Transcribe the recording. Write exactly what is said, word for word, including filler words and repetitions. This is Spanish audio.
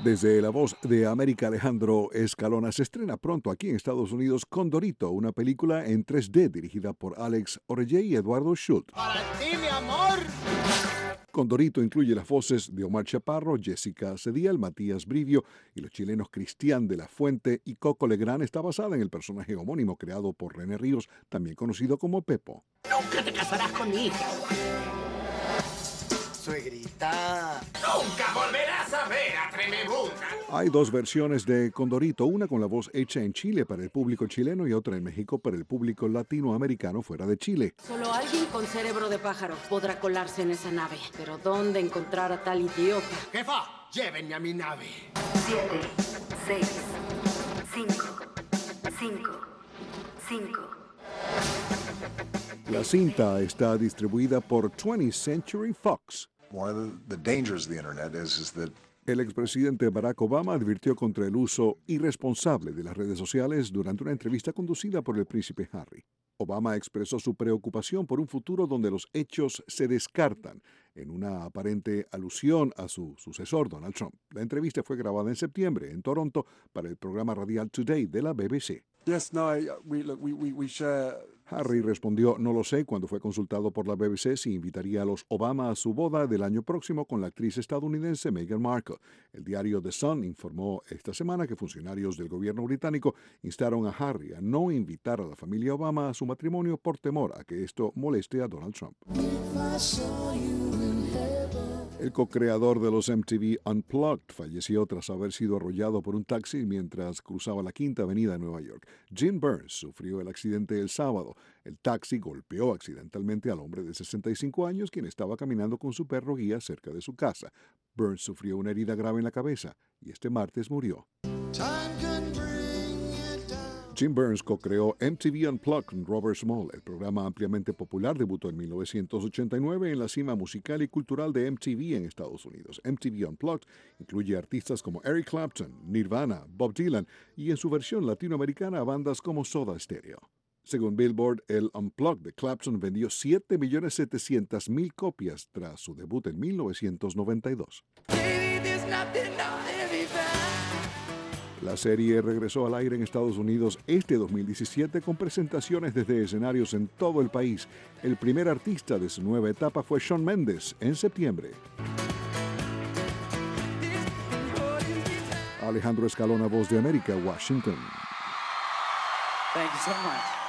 Desde la voz de América, Alejandro Escalona se estrena pronto aquí en Estados Unidos Condorito, una película en tres D dirigida por Alex Orellé y Eduardo Schultz. ¡Para ti, mi amor! Condorito incluye las voces de Omar Chaparro, Jessica Cedial, Matías Brivio y los chilenos Cristian de la Fuente y Coco Legrand. Está basada en el personaje homónimo creado por René Ríos, también conocido como Pepo. ¡Nunca te casarás con mi hija! Suegrita. ¡Nunca volverás a ver a Tremebunda! Hay dos versiones de Condorito, una con la voz hecha en Chile para el público chileno y otra en México para el público latinoamericano fuera de Chile. Solo alguien con cerebro de pájaro podrá colarse en esa nave. Pero ¿dónde encontrar a tal idiota? ¡Jefa! ¡Llévenme a mi nave! Siete, seis, cinco, cinco, cinco. La cinta está distribuida por twentieth Century Fox. One of the, the dangers of the internet is, is that El expresidente Barack Obama advirtió contra el uso irresponsable de las redes sociales durante una entrevista conducida por el príncipe Harry. Obama expresó su preocupación por un futuro donde los hechos se descartan, en una aparente alusión a su sucesor, Donald Trump. La entrevista fue grabada en septiembre en Toronto para el programa radial Today de la B B C. Yes, no, we, look, we, we, we share... Harry respondió, no lo sé, cuando fue consultado por la B B C si invitaría a los Obama a su boda del año próximo con la actriz estadounidense Meghan Markle. El diario The Sun informó esta semana que funcionarios del gobierno británico instaron a Harry a no invitar a la familia Obama a su matrimonio por temor a que esto moleste a Donald Trump. El co-creador de los M T V Unplugged falleció tras haber sido arrollado por un taxi mientras cruzaba la Quinta Avenida de Nueva York. Jim Burns sufrió el accidente el sábado. El taxi golpeó accidentalmente al hombre de sesenta y cinco años, quien estaba caminando con su perro guía cerca de su casa. Burns sufrió una herida grave en la cabeza y este martes murió. Jim Burns co-creó M T V Unplugged con Robert Small. El programa ampliamente popular debutó en mil novecientos ochenta y nueve en la cima musical y cultural de M T V en Estados Unidos. M T V Unplugged incluye artistas como Eric Clapton, Nirvana, Bob Dylan y en su versión latinoamericana bandas como Soda Stereo. Según Billboard, el Unplugged de Clapton vendió siete millones setecientas mil copias tras su debut en mil novecientos noventa y dos. La serie regresó al aire en Estados Unidos este dos mil diecisiete con presentaciones desde escenarios en todo el país. El primer artista de su nueva etapa fue Shawn Mendes en septiembre. Alejandro Escalona, Voz de América, Washington. Thank you so much.